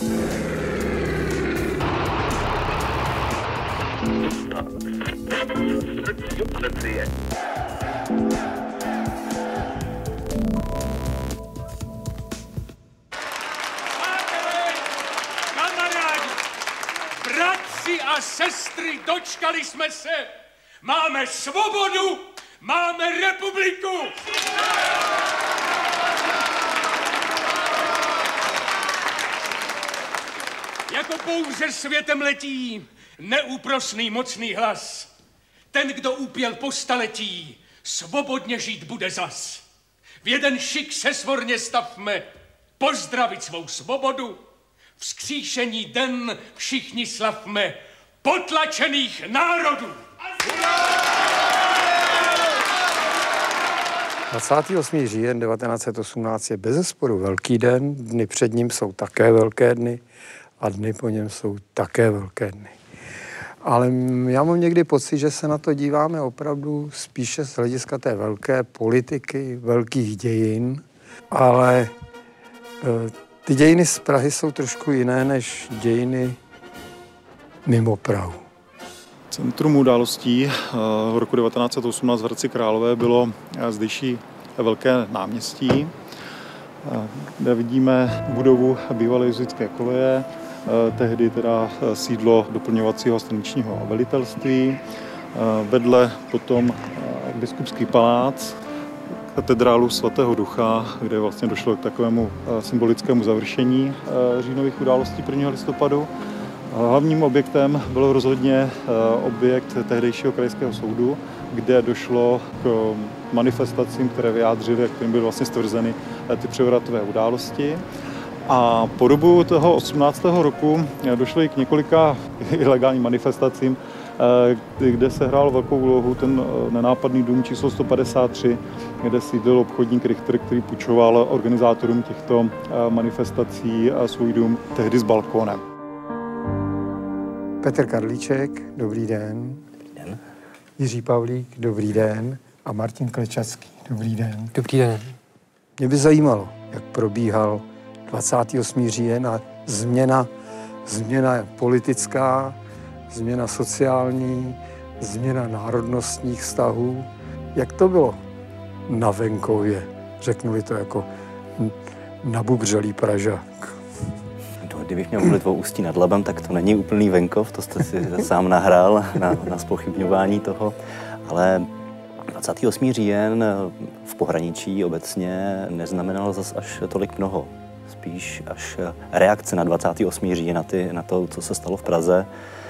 Kamarádi, bratři a sestry, dočkali jsme se. Máme svobodu, máme republiku. Jako bouře světem letí neúprosný mocný hlas. Ten, kdo úpěl po staletí, svobodně žít bude zas. V jeden šik se svorně stavme, pozdravit svou svobodu. Vzkříšení den všichni slavme potlačených národů. 28. říjen 1918 je bezesporu velký den, dny před ním jsou také velké dny a dny po něm jsou také velké dny. Ale já mám někdy pocit, že se na to díváme opravdu spíše z hlediska té velké politiky, velkých dějin, ale ty dějiny z Prahy jsou trošku jiné než dějiny mimo Prahu. Centrum událostí roku 1918 v Hradci Králové bylo zdejší velké náměstí, kde vidíme budovu bývalé jezuitské koleje, tehdy teda sídlo doplňovacího staničního velitelství, vedle potom biskupský palác, katedrálu svatého Ducha, kde vlastně došlo k takovému symbolickému završení říjnových událostí 1. listopadu. Hlavním objektem byl rozhodně objekt tehdejšího krajského soudu, kde došlo k manifestacím, které vyjádřily, jak kterým byly vlastně stvrzeny ty převratové události. A po dobu toho 18. roku došlo i k několika ilegálním manifestacím, kde se hrál velkou úlohu ten nenápadný dům číslo 153, kde sídlil obchodník Richter, který půjčoval organizátorům těchto manifestací svůj dům tehdy s balkónem. Petr Karlíček, dobrý den. Dobrý den. Jiří Pavlík, dobrý den. A Martin Klečacký, dobrý den. Dobrý den. Mě by zajímalo, jak probíhal 28. říjen a změna politická, změna sociální, změna národnostních vztahů. Jak to bylo na venkově? Řeknu-li to jako nabubřelý Pražák. Kdybych měl mluvit o Ústí nad Labem, tak to není úplný venkov, to jste si sám nahrál na zpochybňování toho, ale 28. říjen v pohraničí obecně neznamenalo zas až tolik mnoho. Spíš až reakce na 28. říjen, na to, co se stalo v Praze,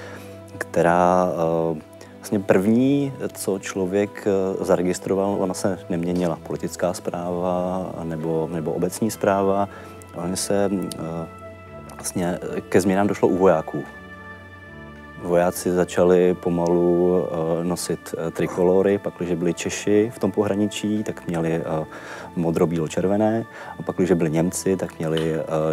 která vlastně první, co člověk zaregistroval, ona se neměnila. Politická správa nebo obecní správa, oni se vlastně ke změnám došlo u vojáků. Vojáci začali pomalu nosit trikolory, pak, když byli Češi v tom pohraničí, tak měli modro-bílo-červené, a pak, když byli Němci, tak měli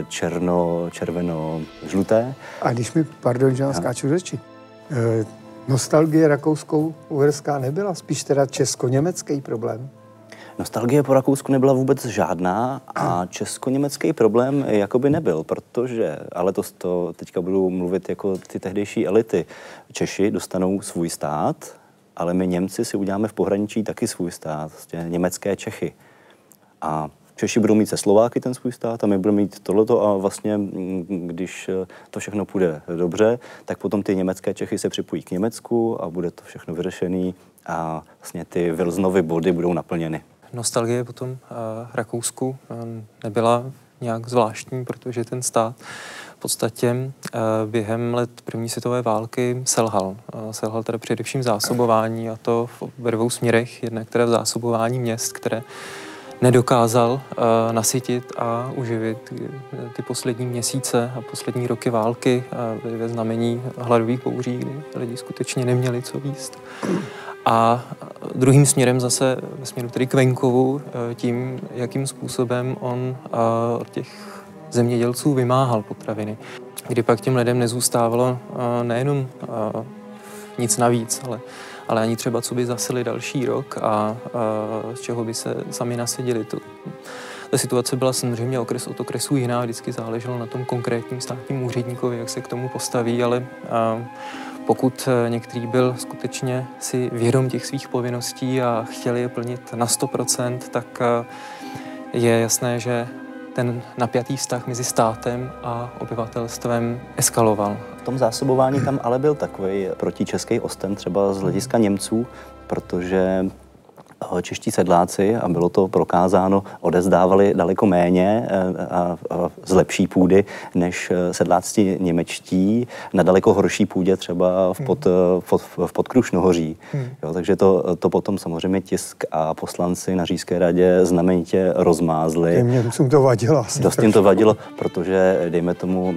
červeno-červeno-žluté. A když mi, pardon, že vám skáču řeči, nostalgie rakouskou-uherská nebyla, spíš teda česko-německý problém? Nostalgie po Rakousku nebyla vůbec žádná a česko-německý problém jakoby nebyl, protože, ale to teďka budu mluvit jako ty tehdejší elity. Češi dostanou svůj stát, ale my Němci si uděláme v pohraničí taky svůj stát, vlastně německé Čechy. A Češi budou mít se Slováky ten svůj stát a my budeme mít tohleto a vlastně, když to všechno půjde dobře, tak potom ty německé Čechy se připojí k Německu a bude to všechno vyřešený a vlastně ty Wilsonovy body budou naplněny. Nostalgie po tom Rakousku nebyla nějak zvláštní, protože ten stát v podstatě během let první světové války selhal. Selhal tedy především v zásobování, a to ve dvou směrech. Jednak teda v zásobování měst, které nedokázal nasytit a uživit. Ty poslední měsíce a poslední roky války byly ve znamení hladových bouří, kdy lidi skutečně neměli co jíst. A druhým směrem zase, ve směru tedy k venkovu, tím, jakým způsobem on od těch zemědělců vymáhal potraviny. Kdy pak těm lidem nezůstávalo nejenom nic navíc, ale ani třeba, co by zasili další rok a z čeho by se sami nasedili. Ta situace byla samozřejmě okres od okresu jiná, vždycky záleželo na tom konkrétním státním úředníkovi, jak se k tomu postaví, ale pokud některý byl skutečně si vědom těch svých povinností a chtěli je plnit na 100%, tak je jasné, že ten napjatý vztah mezi státem a obyvatelstvem eskaloval. V tom zásobování tam ale byl takový protičeský osten třeba z hlediska Němců, protože čeští sedláci, a bylo to prokázáno, odevzdávali daleko méně a z lepší půdy než sedláci němečtí na daleko horší půdě třeba v Podkrušnohoří. Jo, takže to potom samozřejmě tisk a poslanci na Říšské radě znamenitě rozmázli. Těm Němcům to vadilo. Dost jim to vadilo, protože dejme tomu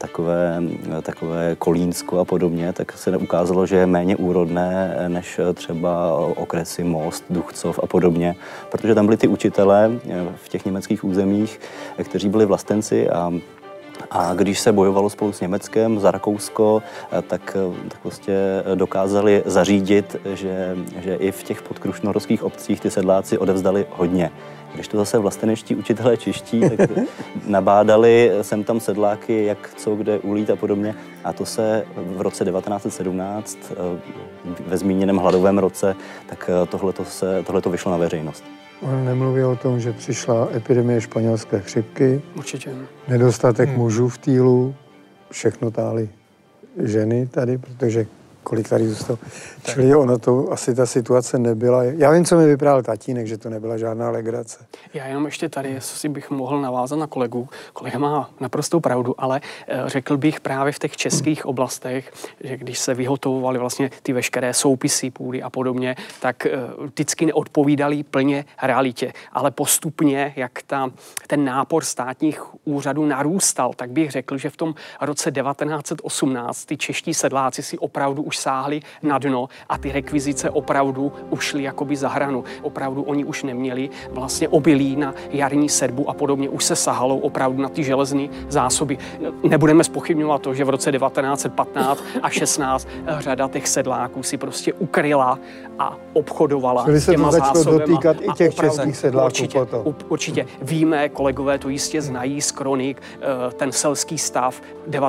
takové Kolínsko a podobně, tak se ukázalo, že je méně úrodné než třeba okresy Most, Duchcov a podobně, protože tam byli ty učitelé v těch německých územích, kteří byli vlastenci a když se bojovalo spolu s Německem za Rakousko, tak prostě dokázali zařídit, že i v těch podkrušnohorských obcích ty sedláci odevzdali hodně. Když to zase vlastenečtí učitelé čeští, tak nabádali sem tam sedláky, jak co kde ulít a podobně. A to se v roce 1917, ve zmíněném hladovém roce, tak tohleto vyšlo na veřejnost. On nemluví o tom, že přišla epidemie španělské chřipky, Určitě. nedostatek mužů v týlu, všechno táli ženy tady, protože kolik tady zůstalo. Čili ono to, asi ta situace nebyla. Já vím, co mi vyprávěl tatínek, že to nebyla žádná legrace. Já jenom ještě tady, jestli bych mohl navázat na kolegu. Kolega má naprostou pravdu, ale řekl bych právě v těch českých oblastech, že když se vyhotovovaly vlastně ty veškeré soupisy půdy a podobně, tak vždycky neodpovídali plně realitě. Ale postupně, jak ten nápor státních úřadů narůstal, tak bych řekl, že v tom roce 1918 ty čeští sedláci si opravdu už sáhli na dno a ty rekvizice opravdu ušly jakoby za hranu. Opravdu oni už neměli vlastně obilí na jarní sedbu a podobně. Už se sahalo opravdu na ty železné zásoby. Nebudeme zpochybňovat to, že v roce 1915 a 16 řada těch sedláků si prostě ukryla a obchodovala Čili se těma to začalo zásobama. dotýkat i těch českých sedláků potom. Určitě. Víme, kolegové to jistě znají z kronik, ten selský stav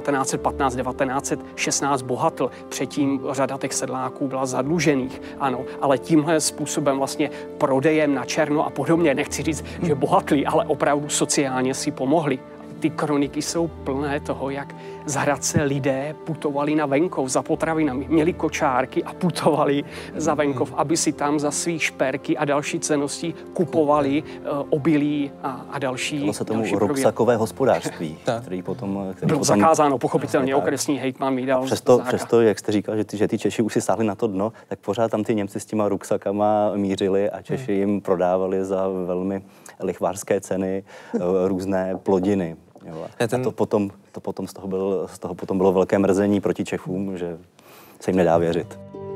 1915-1916 bohatl. Předtím řada těch sedláků byla zadlužených, ano, ale tímhle způsobem vlastně prodejem na černo a podobně, nechci říct, že bohatli, ale opravdu sociálně si pomohli. Ty kroniky jsou plné toho, jak z Hradce lidé putovali na venkov za potravinami, měli kočárky a putovali za venkov, aby si tam za svý šperky a další cennosti kupovali obilí a další. Bylo se tomu ruksakové hospodářství, který bylo zakázáno, pochopitelně, okresní hejtman vydal Přesto, jak jste říkal, že ty Češi už si stáhli na to dno, tak pořád tam ty Němci s těma ruksakama mířili a Češi jim prodávali za velmi lichvářské ceny různé plodiny. Jo. A to potom z toho potom bylo velké mrzení proti Čechům, že se jim nedá věřit.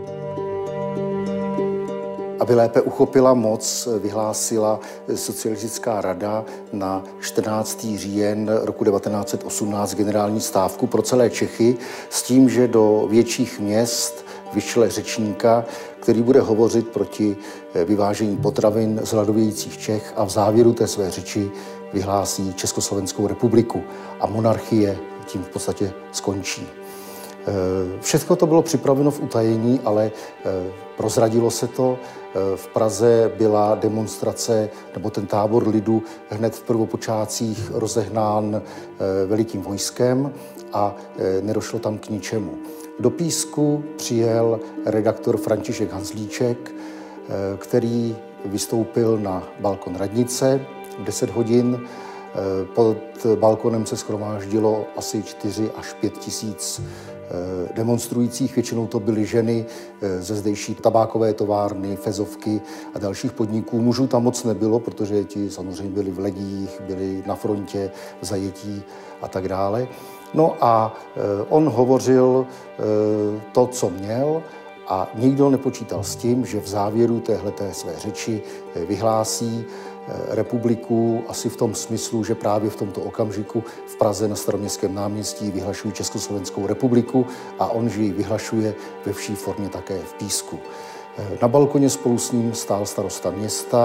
Aby lépe uchopila moc, vyhlásila socialistická rada na 14. říjen roku 1918 generální stávku pro celé Čechy s tím, že do větších měst vyšle řečníka, který bude hovořit proti vyvážení potravin z hladovějících Čech a v závěru té své řeči vyhlásí Československou republiku a monarchie tím v podstatě skončí. Všechno to bylo připraveno v utajení, ale prozradilo se to. V Praze byla demonstrace, nebo ten tábor lidu hned v prvopočátcích rozehnán velikým vojskem a nedošlo tam k ničemu. Do Písku přijel redaktor František Hanzlíček, který vystoupil na balkon radnice v 10 hodin. Pod balkonem se shromáždilo asi 4 až 5 tisíc demonstrujících. Většinou to byly ženy ze zdejší tabákové továrny, fezovky a dalších podniků. Mužů tam moc nebylo, protože ti samozřejmě byli v legích, byli na frontě, v zajetí a tak dále. No a on hovořil to, co měl, a nikdo nepočítal s tím, že v závěru téhleté své řeči vyhlásí republiku asi v tom smyslu, že právě v tomto okamžiku v Praze na Staroměstském náměstí vyhlašují Československou republiku a on, že ji vyhlašuje ve vší formě také v Písku. Na balkoně spolu s ním stál starosta města,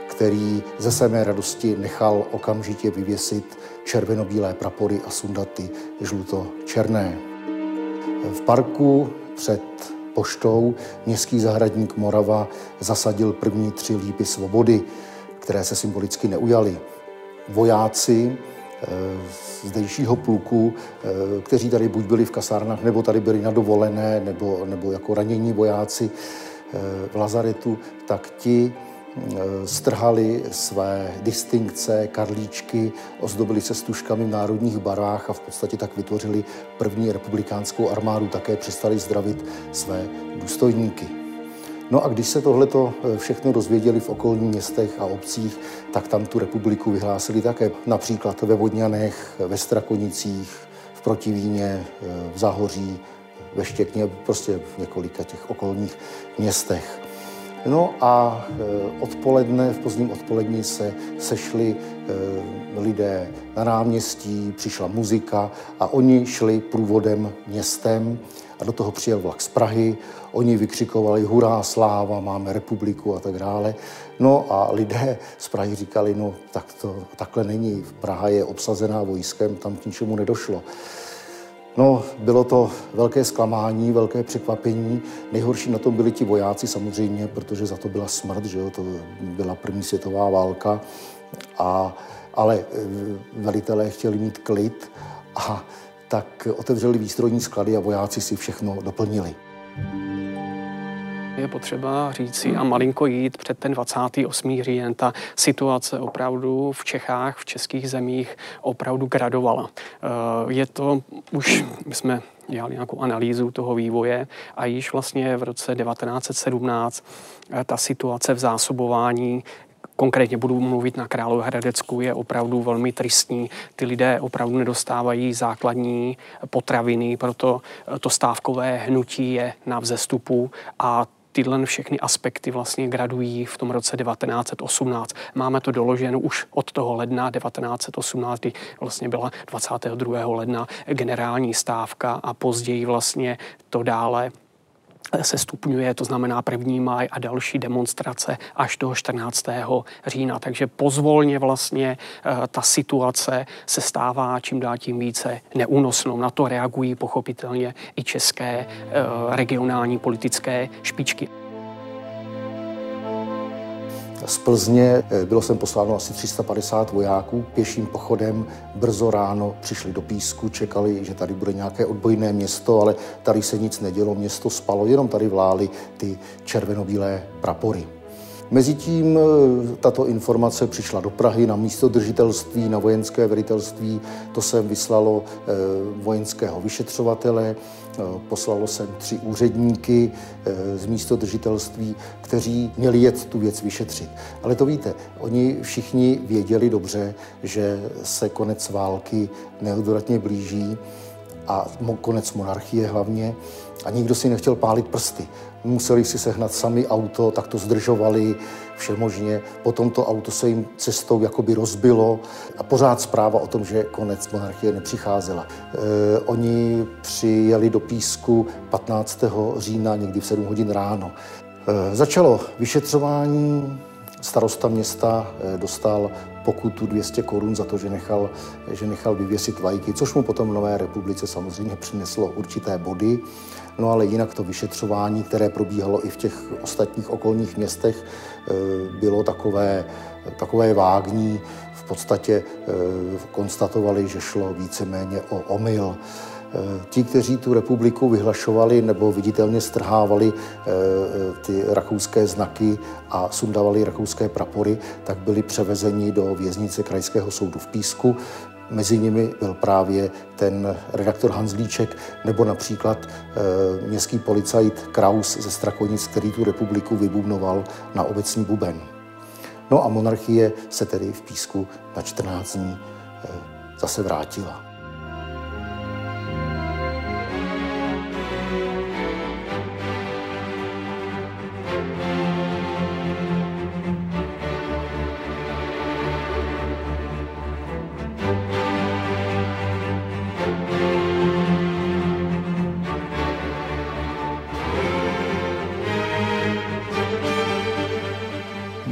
který ze samé radosti nechal okamžitě vyvěsit červenobílé prapory a sundat ty žluto-černé. V parku před poštou městský zahradník Morava zasadil první 3 lípy svobody, které se symbolicky neujaly. Vojáci zdejšího pluku, kteří tady buď byli v kasárnách, nebo tady byli na dovolené, nebo jako ranění vojáci v lazaretu, tak ti strhali své distinkce, karlíčky, ozdobili se stužkami v národních barách a v podstatě tak vytvořili první republikánskou armádu, také přestali zdravit své důstojníky. No a když se tohleto všechno dozvěděli v okolních městech a obcích, tak tam tu republiku vyhlásili také například ve Vodňanech, ve Strakonicích, v Protivíně, v Záhoří, ve Štěkně, prostě v několika těch okolních městech. No a v pozdním odpolední se sešli lidé na náměstí, přišla muzika a oni šli průvodem městem a do toho přijel vlak z Prahy. Oni vykřikovali hurá, sláva, máme republiku a tak dále. No a lidé z Prahy říkali, no tak to takhle není, Praha je obsazená vojskem, tam k ničemu nedošlo. No, bylo to velké zklamání, velké překvapení. Nejhorší na tom byli ti vojáci samozřejmě, protože za to byla smrt, že jo? To byla první světová válka. Ale velitelé chtěli mít klid a tak otevřeli výstrojní sklady a vojáci si všechno doplnili. Je potřeba říci a malinko jít před ten 28. říjen. Ta situace opravdu v Čechách, v českých zemích opravdu gradovala. Je to už, my jsme dělali nějakou analýzu toho vývoje a již vlastně v roce 1917 ta situace v zásobování, konkrétně budu mluvit na Královéhradecku, je opravdu velmi tristní. Ty lidé opravdu nedostávají základní potraviny, proto to stávkové hnutí je na vzestupu a tyhle všechny aspekty vlastně gradují v tom roce 1918. Máme to doloženo už od toho ledna 1918, kdy vlastně byla 22. ledna generální stávka a později vlastně to dále se stupňuje, to znamená 1. máj a další demonstrace až do 14. října. Takže pozvolně vlastně ta situace se stává čím dál tím více neúnosnou. Na to reagují pochopitelně i české regionální politické špičky. Z Plzně bylo sem posláno asi 350 vojáků pěším pochodem. Brzo ráno přišli do Písku, čekali, že tady bude nějaké odbojné město, ale tady se nic nedělo, město spalo, jenom tady vlály ty červenobílé prapory. Mezitím tato informace přišla do Prahy na místodržitelství, na vojenské velitelství. To sem vyslalo vojenského vyšetřovatele, poslalo sem 3 úředníky z místodržitelství, kteří měli jet tu věc vyšetřit. Ale to víte, oni všichni věděli dobře, že se konec války neodvratně blíží a konec monarchie hlavně a nikdo si nechtěl pálit prsty. Museli si sehnat sami auto, tak to zdržovali všemožně. Potom to auto se jim cestou jakoby rozbilo a pořád zpráva o tom, že konec monarchie nepřicházela. Oni přijeli do Písku 15. října někdy v 7 hodin ráno. Začalo vyšetřování, starosta města dostal pokutu 200 korun za to, že nechal vyvěsit vlajky, což mu potom v Nové republice samozřejmě přineslo určité body. No ale jinak to vyšetřování, které probíhalo i v těch ostatních okolních městech, bylo takové vágní. V podstatě konstatovali, že šlo víceméně o omyl. Ti, kteří tu republiku vyhlašovali nebo viditelně strhávali ty rakouské znaky a sundávali rakouské prapory, tak byli převezeni do věznice Krajského soudu v Písku. Mezi nimi byl právě ten redaktor Hanzlíček nebo například městský policajt Kraus ze Strakonic, který tu republiku vybubnoval na obecní buben. No a monarchie se tedy v Písku na 14 dní zase vrátila.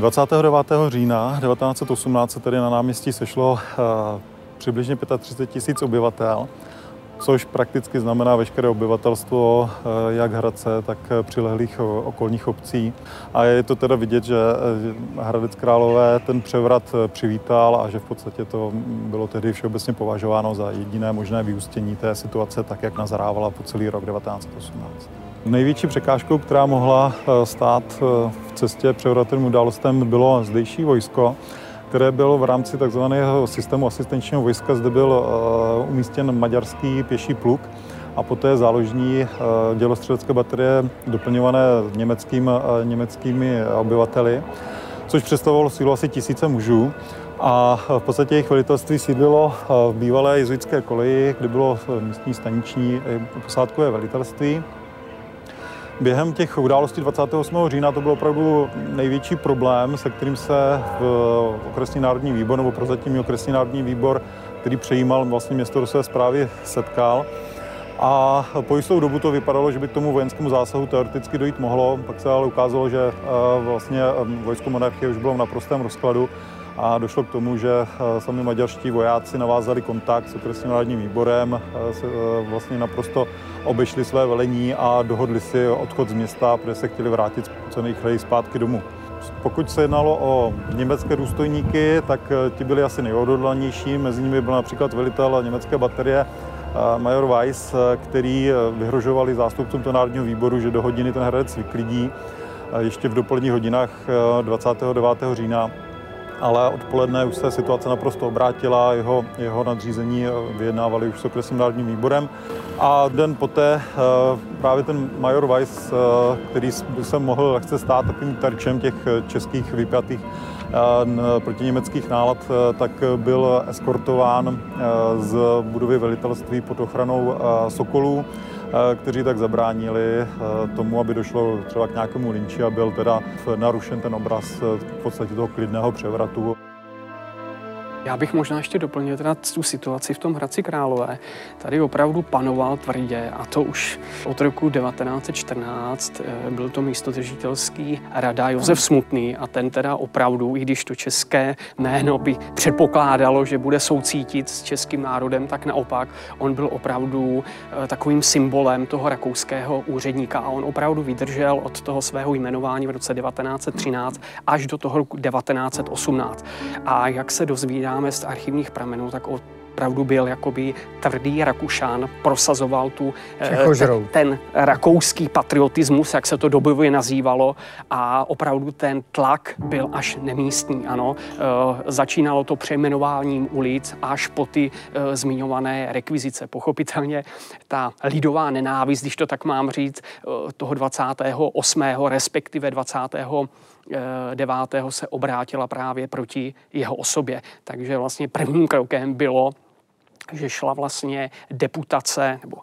29. října 1918 se tady na náměstí sešlo přibližně 35 000 obyvatel, což prakticky znamená veškeré obyvatelstvo jak Hradce, tak přilehlých okolních obcí. A je to teda vidět, že Hradec Králové ten převrat přivítal a že v podstatě to bylo tehdy všeobecně považováno za jediné možné vyústění té situace, tak jak nazarávala po celý rok 1918. Největší překážkou, která mohla stát v cestě převratným událostem, bylo zdejší vojsko, které bylo v rámci takzvaného systému asistenčního vojska. Zde byl umístěn maďarský pěší pluk a poté záložní dělostřelecké baterie doplňované německými obyvateli, což představovalo sílu asi 1000 mužů. A v podstatě jejich velitelství sídlilo v bývalé jezuitské koleji, kde bylo místní staniční posádkové velitelství. Během těch událostí 28. října to byl opravdu největší problém, se kterým se v okresní národní výbor nebo prozatímní okresní národní výbor, který přejímal vlastně město do své správy, setkal. A po jistou dobu to vypadalo, že by k tomu vojenskému zásahu teoreticky dojít mohlo, pak se ale ukázalo, že vlastně vojsko monarchie už bylo v naprostém rozkladu a došlo k tomu, že sami maďarští vojáci navázali kontakt s okresním národním výborem, vlastně naprosto obešli své velení a dohodli si odchod z města, protože se chtěli vrátit co nejrychleji zpátky domů. Pokud se jednalo o německé důstojníky, tak ti byli asi nejodhodlanější. Mezi nimi byl například velitel německé baterie major Weiss, který vyhrožovali zástupcům toho národního výboru, že do hodiny ten Hradec vyklidí ještě v dopoledních hodinách 29. října. Ale odpoledne už se situace naprosto obrátila, jeho nadřízení vyjednávali už s okresním národním výborem. A den poté právě ten major Weiss, který se mohl lehce stát takovým terčem těch českých vypjatých protiněmeckých nálad, tak byl eskortován z budovy velitelství pod ochranou sokolů, kteří tak zabránili tomu, aby došlo třeba k nějakému lynči a byl teda narušen ten obraz v podstatě toho klidného převratu. Já bych možná ještě doplnil teda tu situaci v tom Hradci Králové. Tady opravdu panoval tvrdě, a to už od roku 1914. Byl to místodržitelský rada Josef Smutný a ten teda opravdu, i když to české jméno by předpokládalo, že bude soucítit s českým národem, tak naopak on byl opravdu takovým symbolem toho rakouského úředníka a on opravdu vydržel od toho svého jmenování v roce 1913 až do toho roku 1918. A jak se dozvídá z archivních pramenů, tak opravdu byl jakoby tvrdý Rakušan, prosazoval ten rakouský patriotismus, jak se to dobově nazývalo, a opravdu ten tlak byl až nemístný. Ano. Začínalo to přejmenováním ulic až po ty zmiňované rekvizice. Pochopitelně ta lidová nenávist, když to tak mám říct, toho 28. respektive 29. se obrátila právě proti jeho osobě. Takže vlastně prvním krokem bylo, že šla vlastně deputace nebo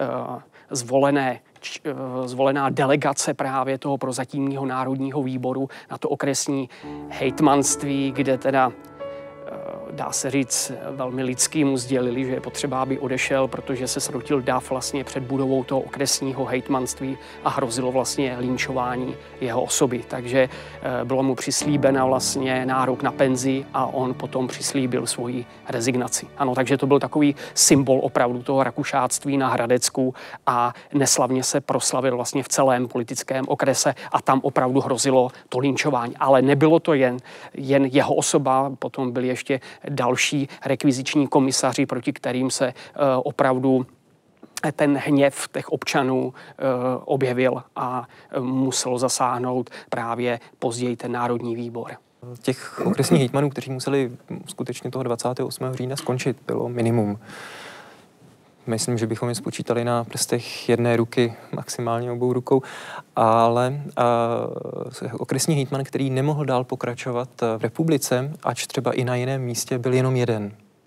zvolená delegace právě toho prozatímního národního výboru na to okresní hejtmanství, kde teda dá se říct, velmi lidský mu sdělili, že je potřeba, aby odešel, protože se srotil dav vlastně před budovou toho okresního hejtmanství a hrozilo vlastně lynčování jeho osoby. Takže bylo mu přislíbena vlastně nárok na penzi a on potom přislíbil svoji rezignaci. Ano, takže to byl takový symbol opravdu toho rakušáctví na Hradecku a neslavně se proslavil vlastně v celém politickém okrese a tam opravdu hrozilo to lynčování. Ale nebylo to jen jeho osoba, potom byli ještě další rekviziční komisaři, proti kterým se opravdu ten hněv těch občanů objevil a musel zasáhnout právě později ten národní výbor. Těch okresních hejtmanů, kteří museli skutečně toho 28. října skončit, bylo minimum. Myslím, že bychom je spočítali na prstech jedné ruky, maximálně obou rukou, ale okresní hejtman, který nemohl dál pokračovat v republice, ač třeba i na jiném místě, byl jenom jeden.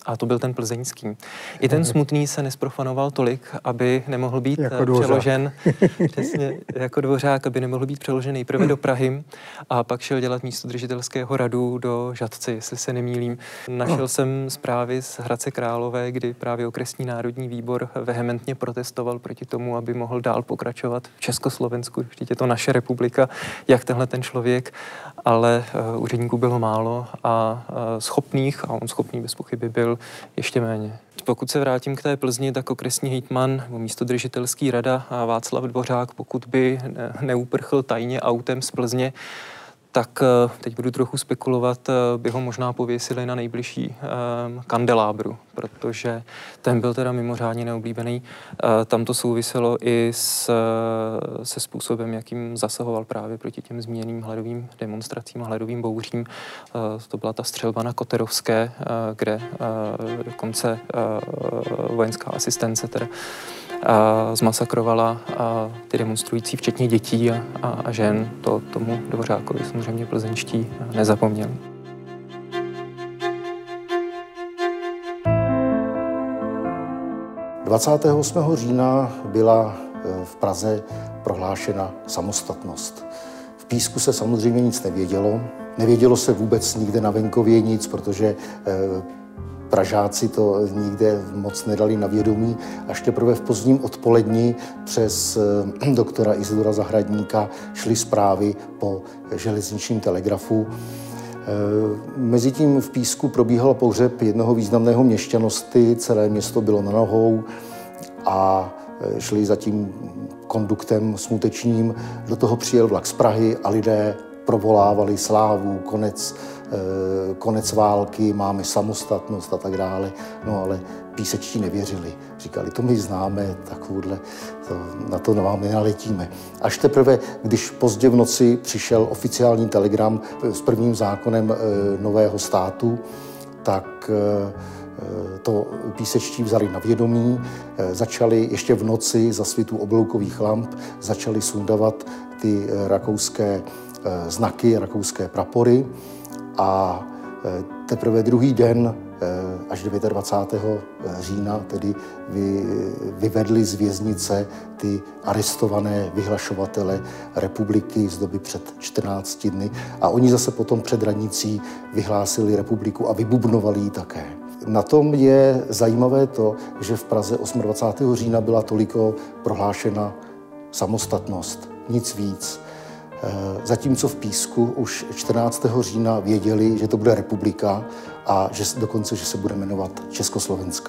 a to byl ten plzeňský. I ten Smutný se nesprofanoval tolik, aby nemohl být jako přeložen přesně jako Dvořák, aby nemohl být přeložen nejprve do Prahy a pak šel dělat místodržitelského radu do Žatci, jestli se nemýlím. Našel jsem zprávy z Hradce Králové, kdy právě okresní národní výbor vehementně protestoval proti tomu, aby mohl dál pokračovat v Československu. Vždyť je to naše republika, jak tenhle ten člověk, ale úředníků bylo málo a schopných, a on schopný bez pochyby byl, ještě méně. Pokud se vrátím k té Plzni, tak okresní hejtman nebo místodržitelský rada a Václav Dvořák, pokud by neuprchl tajně autem z Plzně, tak teď budu trochu spekulovat, by ho možná pověsili na nejbližší kandelábru, protože ten byl teda mimořádně neoblíbený. Tam to souviselo i se způsobem, jakým zasahoval právě proti těm zmíněným hladovým demonstracím a hladovým bouřím. To byla ta střelba na Koterovské, kde dokonce vojenská asistence teda zmasakrovala ty demonstrující, včetně dětí a žen. To tomu Dvořákovi samozřejmě plzeňští nezapomněli. – 28. října byla v Praze prohlášena samostatnost. V Písku se samozřejmě nic nevědělo. Nevědělo se vůbec nikde na venkově nic, protože Pražáci to nikde moc nedali na vědomí. Až teprve v pozdním odpoledni přes doktora Izidora Zahradníka šly zprávy po železničním telegrafu. Mezitím v Písku probíhal pohřeb jednoho významného měšťanosti, celé město bylo na nohou a šli za tím konduktem smutečním. Do toho přijel vlak z Prahy a lidé provolávali slávu, konec války, máme samostatnost a tak dále. No ale písečtí nevěřili. Říkali, to my známe, takovouhle, na to vám nenaletíme. Až teprve, když pozdě v noci přišel oficiální telegram s prvním zákonem nového státu, tak to písečtí vzali na vědomí, začali ještě v noci za svitu obloukových lamp, začali sundavat ty rakouské znaky, rakouské prapory a teprve druhý den, až 29. října, tedy vyvedli z věznice ty arestované vyhlašovatele republiky z doby před 14 dny a oni zase potom před radnicí vyhlásili republiku a vybubnovali ji také. Na tom je zajímavé to, že v Praze 28. října byla toliko prohlášena samostatnost, nic víc. Zatímco v Písku už 14. října věděli, že to bude republika a že dokonce, že se bude jmenovat Československá.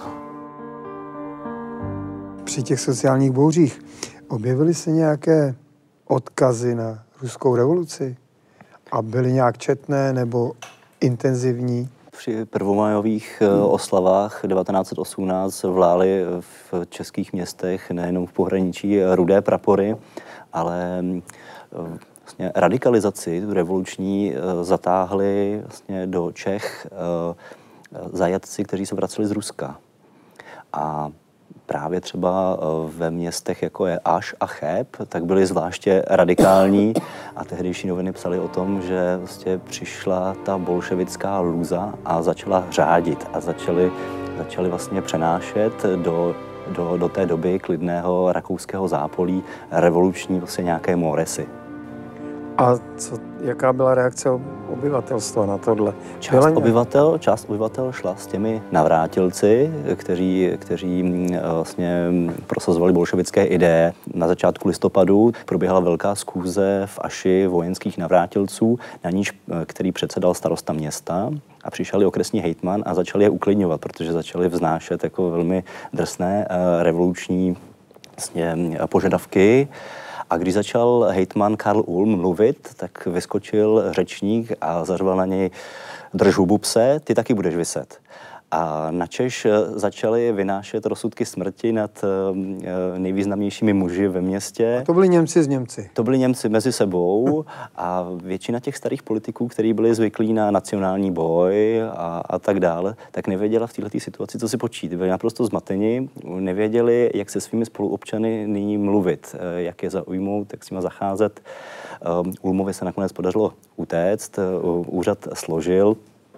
Při těch sociálních bouřích objevily se nějaké odkazy na ruskou revoluci a byly nějak četné nebo intenzivní? Při prvomajových oslavách 1918 vlály v českých městech, nejenom v pohraničí, rudé prapory, ale vlastně radikalizaci revoluční zatáhli vlastně do Čech zajatci, kteří se vraceli z Ruska. A právě třeba ve městech, jako je Aš a Cheb, tak byli zvláště radikální a tehdejší noviny psaly o tom, že vlastně přišla ta bolševická lůza a začala řádit a začali vlastně přenášet do té doby klidného rakouského zápolí revoluční vlastně nějaké moresy. A jaká byla reakce obyvatelstva na tohle? Část obyvatel šla s těmi navrátilci, kteří vlastně prosazovali bolševické ideje. Na začátku listopadu proběhla velká schůze v Aši vojenských navrátilců, na níž který předsedal starosta města. A přišel okresní hejtman a začali je uklidňovat, protože začali vznášet jako velmi drsné revoluční vlastně požadavky. A když začal hejtman Karl Ulm mluvit, tak vyskočil řečník a zařval na něj: drž hubu, pse, ty taky budeš viset. A načež začali vynášet rozsudky smrti nad nejvýznamnějšími muži ve městě. A to byli Němci z Němci. To byli Němci mezi sebou a většina těch starých politiků, kteří byli zvyklí na nacionální boj a tak dále, tak nevěděla v této situaci, co si počít. Byli naprosto zmateni, nevěděli, jak se svými spoluobčany nyní mluvit, jak je zaujmout, jak s nimi zacházet. Ulmovi se nakonec podařilo utéct, úřad složil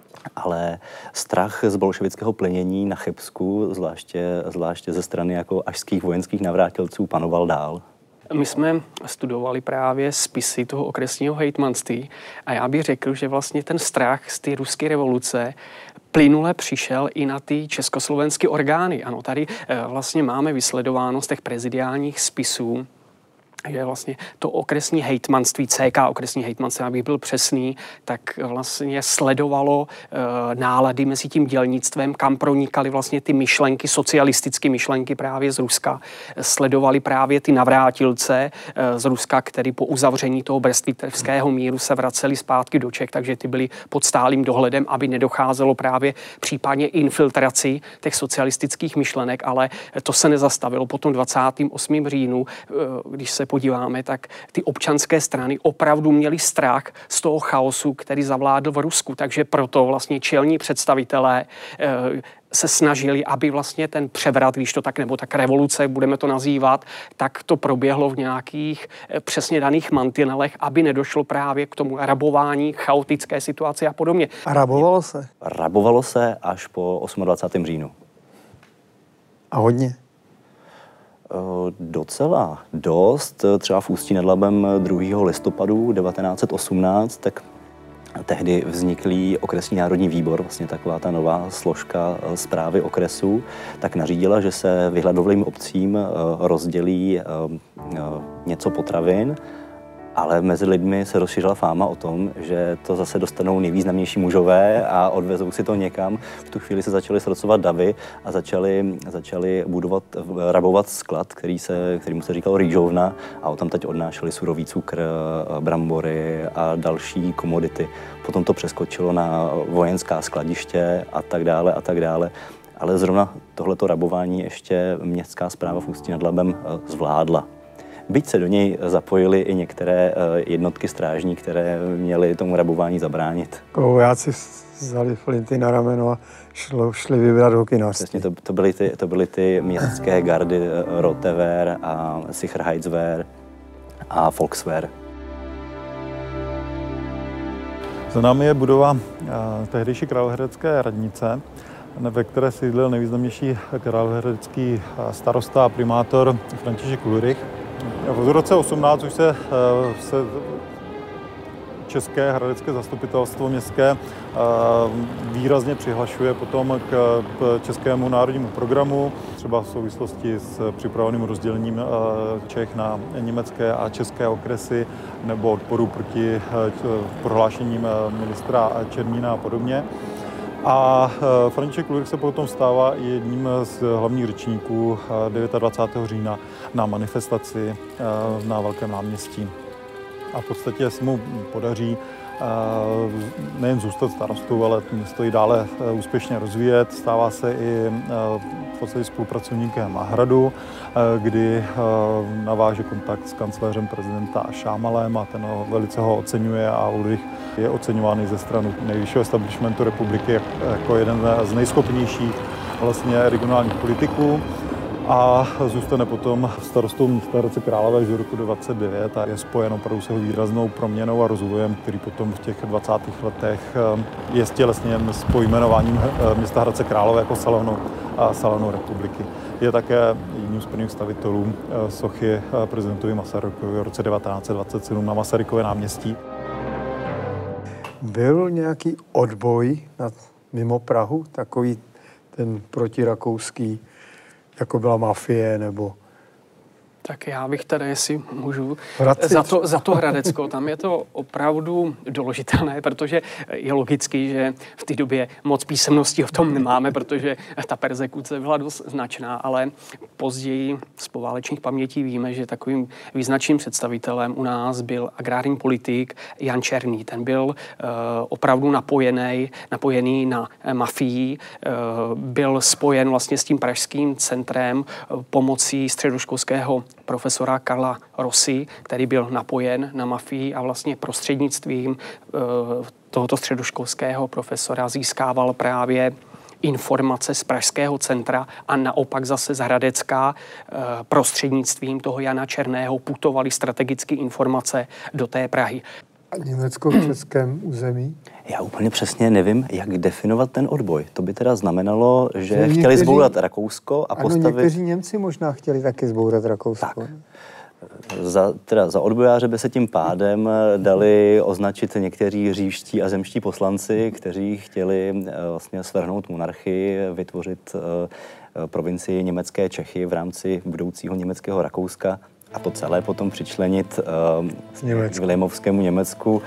ale strach z bolševického plenění na Chebsku, zvláště ze strany jako ašských vojenských navrátilců, panoval dál. My jsme studovali právě spisy toho okresního hejtmanství a já bych řekl, že vlastně ten strach z té ruské revoluce plynule přišel i na ty československé orgány. Ano, tady vlastně máme vysledováno z těch prezidiálních spisů, že vlastně to okresní hejtmanství, CK okresní hejtmanství, abych byl přesný, tak vlastně sledovalo nálady mezi tím dělnictvem, kam pronikaly vlastně ty myšlenky, socialistické myšlenky právě z Ruska. Sledovali právě ty navrátilce z Ruska, který po uzavření toho Brest-Litevského míru se vraceli zpátky do Čech, takže ty byly pod stálým dohledem, aby nedocházelo právě případně infiltraci těch socialistických myšlenek, ale to se nezastavilo. Po tom 28. říjnu, když se podíváme, tak ty občanské strany opravdu měly strach z toho chaosu, který zavládl v Rusku. Takže proto vlastně čelní představitelé se snažili, aby vlastně ten převrat, když to tak, nebo tak revoluce, budeme to nazývat, tak to proběhlo v nějakých přesně daných mantinelech, aby nedošlo právě k tomu rabování, chaotické situaci a podobně. A rabovalo se? Rabovalo se až po 28. říjnu. A hodně? Docela dost. Třeba v Ústí nad Labem 2. listopadu 1918, tak tehdy vzniklý okresní národní výbor, vlastně taková ta nová složka správy okresu, tak nařídila, že se vyhledovým obcím rozdělí něco potravin, ale mezi lidmi se rozšířila fáma o tom, že to zase dostanou nejvýznamnější mužové a odvezou si to někam. V tu chvíli se začaly srocovat davy a začali rabovat sklad, kterému se říkalo rýžovna, a tam teď odnášeli surový cukr, brambory a další komodity. Potom to přeskočilo na vojenská skladiště a tak dále a tak dále. Ale zrovna tohleto rabování ještě městská správa v Ústí nad Labem zvládla. Byť se do něj zapojily i některé jednotky strážní, které měly tomu rabování zabránit. Vojáci vzali flinty na rameno a šli vybrat hokynářství. Přesně, to byly ty městské gardy Rotewehr a Sicherheitswehr a Volkswehr. Za námi je budova tehdejší královéhradecké radnice, ve které sídlil nejvýznamnější královéhradecký starosta a primátor František Ulrich. V roce 18 už se České hradecké zastupitelstvo městské výrazně přihlašuje potom k Českému národnímu programu, třeba v souvislosti s připraveným rozdělením Čech na německé a české okresy nebo odporu proti prohlášením ministra Černína a podobně. A František Ulrich se potom stává i jedním z hlavních řečníků 29. října na manifestaci na Velkém náměstí. A v podstatě se mu podaří nejen zůstat starostou, ale město i dále úspěšně rozvíjet. Stává se i v podstatě spolupracovníkem Hradu, kdy naváže kontakt s kancléřem prezidenta Šámalem a ten velice ho oceňuje a Ulrich je oceňovaný ze strany nejvyššího establishmentu republiky jako jeden z nejschopnějších vlastně regionálních politiků. A zůstane potom starostou města Hradce Králové až do roku 29 a je spojen opravdu s jeho výraznou proměnou a rozvojem, který potom v těch 20. letech je stělesněn s pojmenováním města Hradce Králové jako salonu republiky. Je také jedním z prvních stavitelů sochy prezidentovi Masarykovi v roce 1927 na Masarykově náměstí. Byl nějaký odboj mimo Prahu, takový ten protirakouský, jako byla mafie, nebo... Tak já bych tady, jestli můžu, za to Hradecko, tam je to opravdu doložitelné, protože je logický, že v té době moc písemností o tom nemáme, protože ta perzekuce byla dost značná, ale později z poválečných pamětí víme, že takovým význačným představitelem u nás byl agrární politik Jan Černý. Ten byl opravdu napojený na mafii, byl spojen vlastně s tím pražským centrem pomocí středoškolského profesora Karla Rossi, který byl napojen na mafii a vlastně prostřednictvím tohoto středoškolského profesora získával právě informace z pražského centra a naopak zase z Hradecka prostřednictvím toho Jana Černého putovaly strategické informace do té Prahy. A Německo v českém území? Já úplně přesně nevím, jak definovat ten odboj. To by teda znamenalo, že chtěli zbourat Rakousko a postavit... Ano, někteří Němci možná chtěli taky zbourat Rakousko. Tak. Za odbojáře by se tím pádem dali označit někteří říšští a zemští poslanci, kteří chtěli vlastně svrhnout monarchii, vytvořit provincii německé Čechy v rámci budoucího německého Rakouska a to celé potom přičlenit k Vilhémovskému Německu.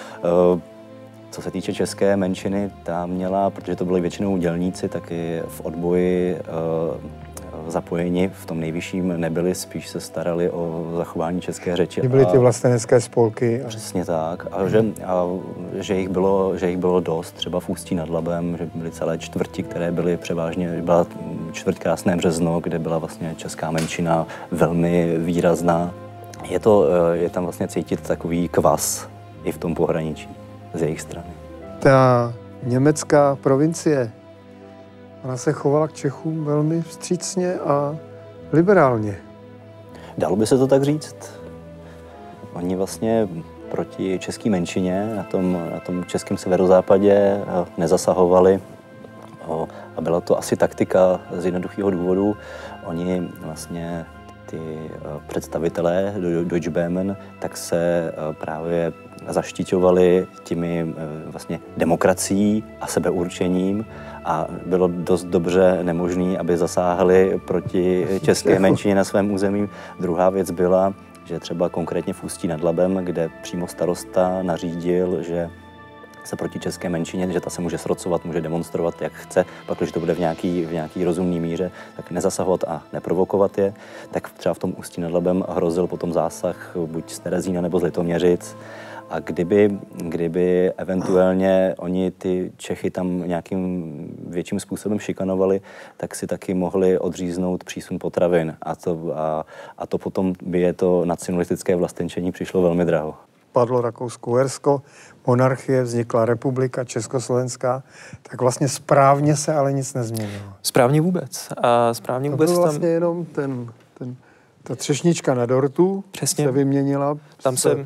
Co se týče české menšiny, ta měla, protože to byli většinou dělníci, taky v odboji zapojeni v tom nejvyšším nebyli, spíš se starali o zachování české řeči. Byly ty vlastenecké spolky. Přesně tak. A že jich bylo dost, třeba v Ústí nad Labem, že byly celé čtvrti, které byly převážně, byla čtvrť Krásné Březno, kde byla vlastně česká menšina velmi výrazná. Je tam vlastně cítit takový kvas i v tom pohraničí z jejich strany. Ta německá provincie, ona se chovala k Čechům velmi vstřícně a liberálně. Dalo by se to tak říct? Oni vlastně proti české menšině na tom českém severozápadě nezasahovali a byla to asi taktika z jednoduchého důvodu. Oni vlastně ty představitelé Deutsche Böhmen tak se právě zaštiťovali těmi vlastně demokracií a sebeurčením a bylo dost dobře nemožné, aby zasáhli proti české menšině na svém území. Druhá věc byla, že třeba konkrétně v Ústí nad Labem, kde přímo starosta nařídil, že se proti české menšině, že ta se může srocovat, může demonstrovat, jak chce, pak, když to bude v nějaký rozumný míře, tak nezasahovat a neprovokovat je. Tak třeba v tom Ústí nad Labem hrozil potom zásah buď z Terezína nebo z Litoměřic. A kdyby eventuálně oni ty Čechy tam nějakým větším způsobem šikanovali, tak si taky mohli odříznout přísun potravin. A to potom by je to nacionalistické vlastenčení přišlo velmi draho. Padlo Rakousko-Uhersko, monarchie, vznikla republika Československá, tak vlastně správně se ale nic nezměnilo. Správně vůbec. Správně vůbec tam vlastně jenom ta třešnička na dortu se vyměnila. Tam se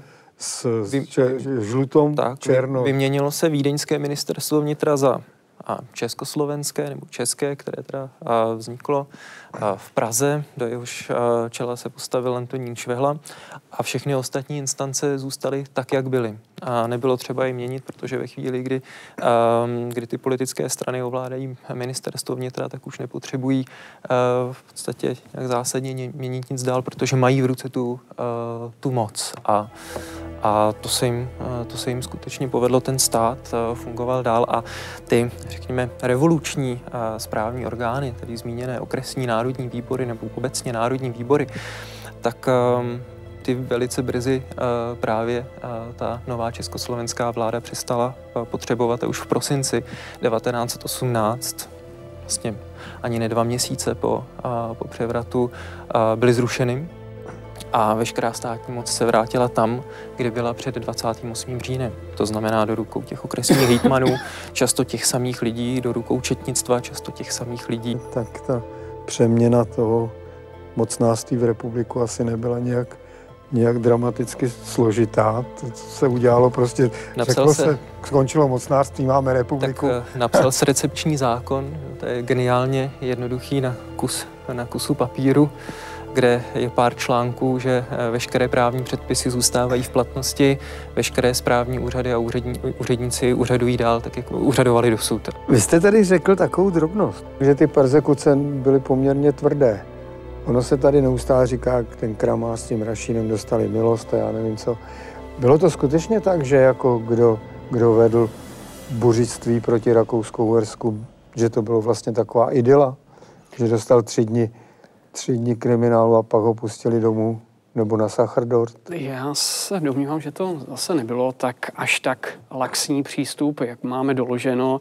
žlutou, černou. Vyměnilo se vídeňské ministerstvo vnitra za československé nebo české, které teda vzniklo v Praze, do jehož čela se postavil Antonín Švehla a všechny ostatní instance zůstaly tak, jak byly. A nebylo třeba je měnit, protože ve chvíli, kdy ty politické strany ovládají ministerstvo vnitra, tak už nepotřebují v podstatě jak zásadně měnit nic dál, protože mají v ruce tu moc. A to se jim skutečně povedlo, ten stát fungoval dál a ty, řekněme, revoluční správní orgány, tedy zmíněné okresní národní výbory nebo obecně národní výbory, tak ty velice brzy právě ta nová československá vláda přestala potřebovat a už v prosinci 1918, vlastně ani ne 2 měsíce po převratu, byly zrušeny. A veškerá státní moc se vrátila tam, kde byla před 28. říjnem. To znamená do rukou těch okresních hejtmanů, často těch samých lidí, do rukou četnictva, často těch samých lidí. Tak ta přeměna toho mocnářství v republiku asi nebyla nějak dramaticky složitá. To se udělalo prostě, skončilo mocnářství, máme republiku. Tak napsal se recepční zákon, to je geniálně jednoduchý na kusu papíru, kde je pár článků, že veškeré právní předpisy zůstávají v platnosti, veškeré správní úřady a úředníci úřadují dál, tak jak úřadovali dosud. Vy jste tady řekl takovou drobnost, že ty persekuce byly poměrně tvrdé. Ono se tady neustále říká, jak ten Kramá s tím Rašínem dostali milost a já nevím co. Bylo to skutečně tak, že jako kdo vedl buřictví proti Rakousku-Uhersku, že to bylo vlastně taková idyla, že dostal 3 dny kriminálu a pak ho pustili domů nebo na Sacherdort? Já se domnívám, že to zase nebylo až tak laxní přístup, jak máme doloženo.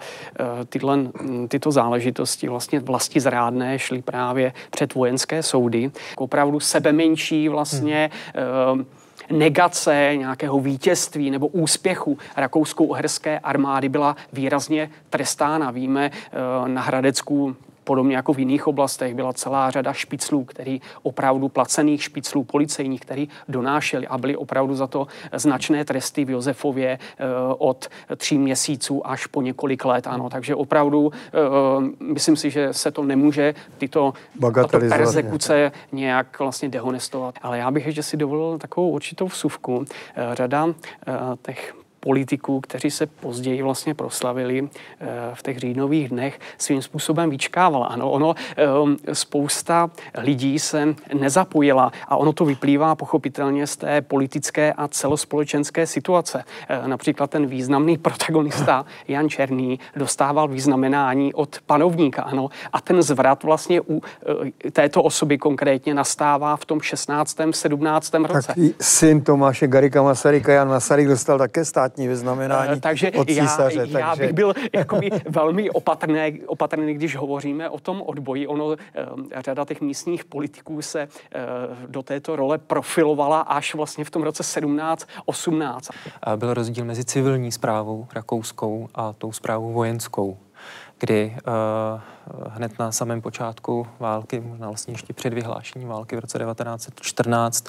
Tyto záležitosti vlastně vlastizrádné šly právě před vojenské soudy. Opravdu sebemenší vlastně negace nějakého vítězství nebo úspěchu rakousko-uherské armády byla výrazně trestána. Víme, na Hradecku podobně jako v jiných oblastech byla celá řada špiclů, který opravdu placených špiclů policejních, který donášeli a byly opravdu za to značné tresty v Josefově od 3 měsíců až po několik let. Ano, takže opravdu myslím si, že se to nemůže tato perzekuce nějak vlastně dehonestovat. Ale já bych ještě si dovolil takovou určitou vsuvku. Řada těch politiků, kteří se později vlastně proslavili v těch říjnových dnech, svým způsobem vyčkávala. Ano, ono spousta lidí se nezapojila a ono to vyplývá pochopitelně z té politické a celospolečenské situace. Například ten významný protagonista Jan Černý dostával vyznamenání od panovníka, ano, a ten zvrat vlastně u této osoby konkrétně nastává v tom 16. 17. roce. Tak syn Tomáše Garrigua Masaryka, Jan Masaryk, dostal také státní vyznamenání od císaře. Já bych byl jakoby velmi opatrný, když hovoříme o tom odboji. Ono, řada těch místních politiků se do této role profilovala až vlastně v tom roce 17-18. Byl rozdíl mezi civilní správou rakouskou a tou správou vojenskou, kdy hned na samém počátku války, možná vlastně ještě před vyhlášením války v roce 1914,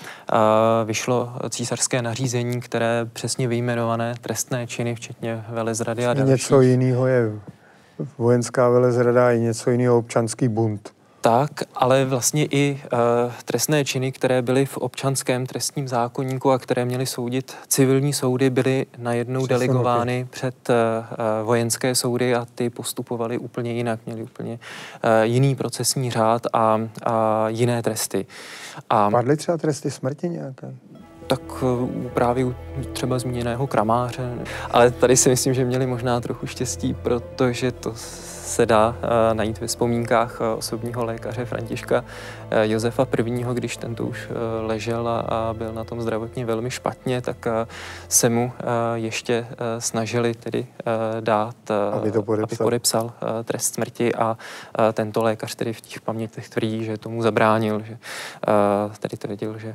vyšlo císařské nařízení, které přesně vyjmenované trestné činy, včetně velezrady a dalších. Něco jiného je vojenská velezrada a něco jiného občanský bunt. Tak, ale vlastně i trestné činy, které byly v občanském trestním zákoníku a které měly soudit civilní soudy, byly najednou delegovány před vojenské soudy a ty postupovaly úplně jinak, měly úplně jiný procesní řád a jiné tresty. Padly třeba tresty smrti nějaké? Tak právě u třeba zmíněného kramáře. Ale tady si myslím, že měli možná trochu štěstí, protože to se dá najít ve vzpomínkách osobního lékaře Františka Josefa I., když tento už ležel a byl na tom zdravotně velmi špatně, tak se mu ještě snažili tedy dát, aby podepsal trest smrti a tento lékař tedy v těch pamětech tvrdí, že tomu zabránil, že tedy tvrdil, že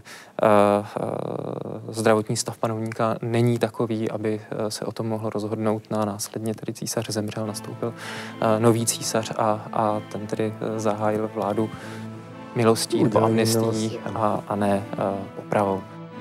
zdravotní stav panovníka není takový, aby se o tom mohlo rozhodnout, a následně tedy císař zemřel, nastoupil nový císař a ten tedy zahájil vládu milostí nebo amnestií a ne popravou.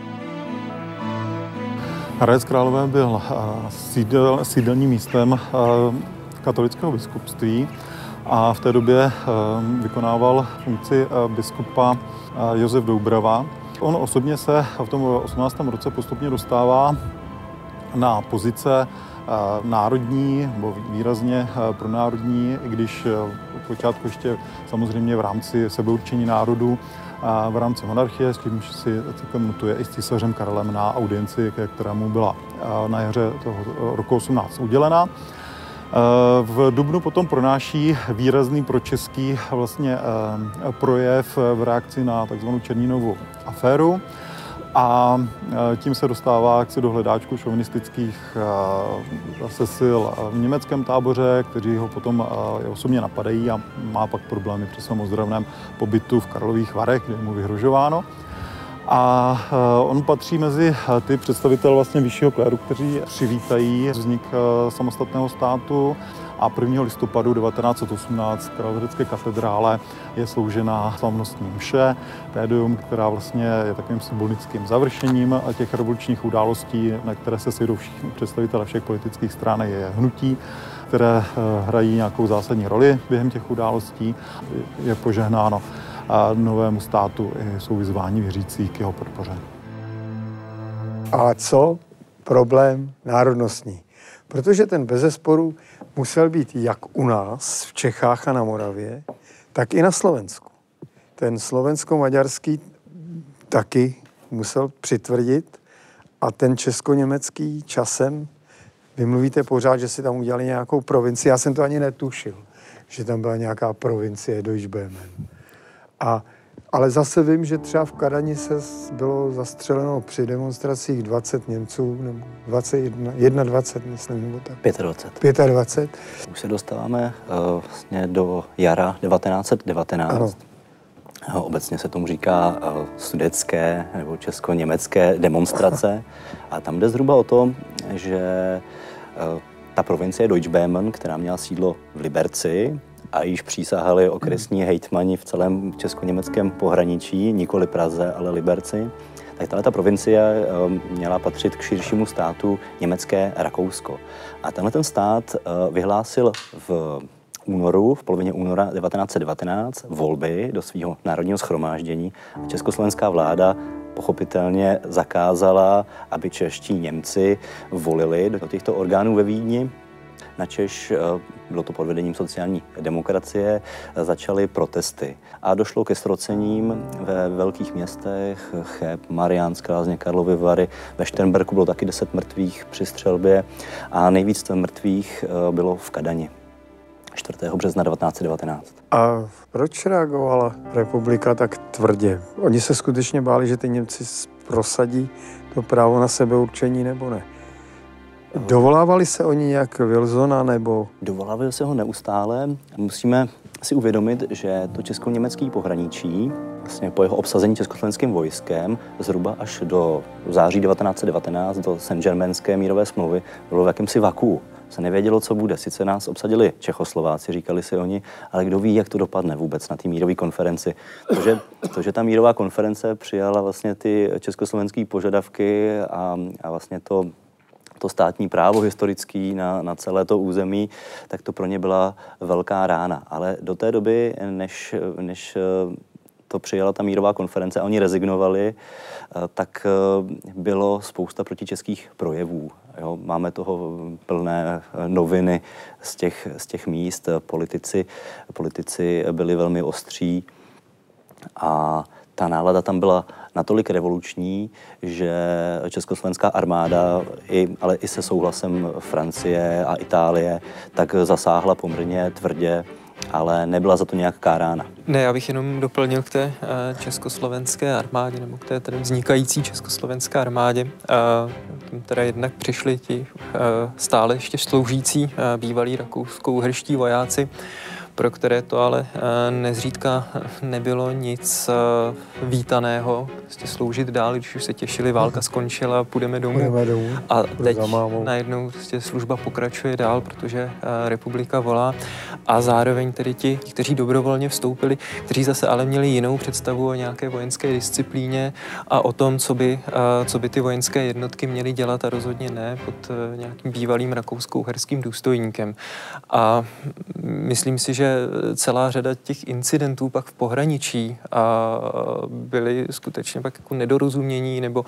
Hradec Králové byl sídelním místem katolického biskupství a v té době vykonával funkci biskupa Josef Doubrava. On osobně se v tom 18. roce postupně dostává na pozice národní, nebo výrazně pronárodní, i když v počátku ještě samozřejmě v rámci sebeurčení národu, v rámci monarchie, s tím si celkem notuje i s císařem Karlem na audienci, kterému byla na jaře toho roku 18 udělena. V dubnu potom pronáší výrazný pročeský vlastně projev v reakci na takzvanou Černínovu aféru a tím se dostává do hledáčku šovinistických sil v německém táboře, kteří ho potom osobně napadají a má pak problémy při svém ozdravném pobytu v Karlových Varech, kde je mu vyhrožováno. A on patří mezi ty představitel vlastně vyššího kléru, kteří přivítají vznik samostatného státu a 1. listopadu 1918 v Královéhradecké katedrále je sloužena slavnostní mše, tédium, která vlastně je takovým symbolickým završením těch revolučních událostí, na které se sejdou všichni představitelé všech politických stran, je hnutí, které hrají nějakou zásadní roli během těch událostí. Je požehnáno a novému státu jsou vyzváni věřící k jeho podpoře. A co problém národnostní? Protože ten bezesporu musel být jak u nás v Čechách a na Moravě, tak i na Slovensku. Ten slovensko-maďarský taky musel přitvrdit a ten česko-německý časem, vy mluvíte pořád, že si tam udělali nějakou provincii, já jsem to ani netušil, že tam byla nějaká provincie Deutschböhmen. Ale zase vím, že třeba v Kadani se bylo zastřeleno při demonstracích 20 Němců, nebo 21, myslím, nebo tak. 25. Už se dostáváme vlastně do jara 1919. Ano. Obecně se tomu říká sudetské nebo česko-německé demonstrace. A tam jde zhruba o to, že ta provincie Deutschböhmen, která měla sídlo v Liberci, a již přísahali okresní hejtmani v celém česko-německém pohraničí, nikoli Praze, ale Liberci, tak tato provincie měla patřit k širšímu státu německé Rakousko. A tenhle ten stát vyhlásil v polovině února 1919 volby do svého národního shromáždění. Československá vláda pochopitelně zakázala, aby čeští Němci volili do těchto orgánů ve Vídni. Načež, bylo to pod vedením sociální demokracie, začaly protesty. A došlo ke ztrocením ve velkých městech, Cheb, Mariánsk, Lázně, Karlovy Vary. Ve Šternberku bylo taky 10 mrtvých při střelbě a nejvíc mrtvých bylo v Kadani 4. března 1919. A proč reagovala republika tak tvrdě? Oni se skutečně báli, že ty Němci prosadí to právo na sebeurčení, nebo ne? Dovolávali se oni nějak Wilsona, nebo? Dovolávali se ho neustále. Musíme si uvědomit, že to česko-německé pohraničí, vlastně po jeho obsazení československým vojskem, zhruba až do září 1919, do Saint-Germainské mírové smlouvy, bylo v jakémsi vakuu. Se nevědělo, co bude. Sice nás obsadili Čechoslováci, říkali si oni, ale kdo ví, jak to dopadne vůbec na té mírové konferenci. To, že ta mírová konference přijala vlastně ty československé požadavky a vlastně to státní právo historický na celé to území, tak to pro ně byla velká rána. Ale do té doby, než to přijala ta mírová konference a oni rezignovali, tak bylo spousta protičeských projevů. Jo, máme toho plné noviny z těch míst. Politici byli velmi ostří a ta nálada tam byla natolik revoluční, že československá armáda, ale i se souhlasem Francie a Itálie, tak zasáhla poměrně tvrdě, ale nebyla za to nějak kárána. Ne, já bych jenom doplnil k té československé armádě, nebo k té tedy vznikající československé armádě. Teda jednak přišli ti stále ještě sloužící bývalí rakousko-uherští vojáci, pro které to ale nezřídka nebylo nic vítaného, prostě sloužit dál, když už se těšili, válka skončila, půjdeme domů. A teď najednou prostě služba pokračuje dál, protože republika volá. A zároveň tedy ti, kteří dobrovolně vstoupili, kteří zase ale měli jinou představu o nějaké vojenské disciplíně a o tom, co by ty vojenské jednotky měly dělat, a rozhodně ne pod nějakým bývalým rakousko-uherským důstojníkem. A myslím si, že celá řada těch incidentů pak v pohraničí a byly skutečně pak jako nedorozumění nebo